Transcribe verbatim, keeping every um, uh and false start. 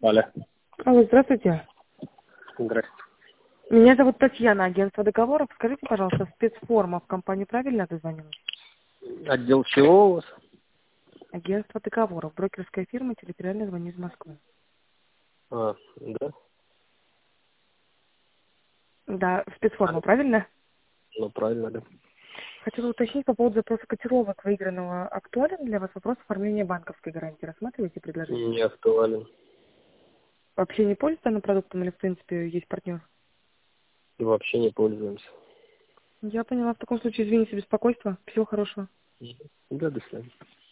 Алло. Алло, здравствуйте. Здрасте. Меня зовут Татьяна, агентство договоров. Скажите, пожалуйста, спецформа в компанию правильно дозвонилась? Отдел чего у вас? Агентство договоров, брокерская фирма, территориально звоню из Москвы. А, да? Да, спецформа, Алло. правильно? Ну, правильно, да. Хотела уточнить по поводу запроса котировок выигранного. Актуален для вас вопрос оформления банковской гарантии? Рассматриваете предложение? Не актуален. Вообще не пользуетесь данным продуктом или, в принципе, есть партнер? И вообще не пользуемся. Я поняла. В таком случае, извините за беспокойство. Всего хорошего. Мгм. Да, до свидания.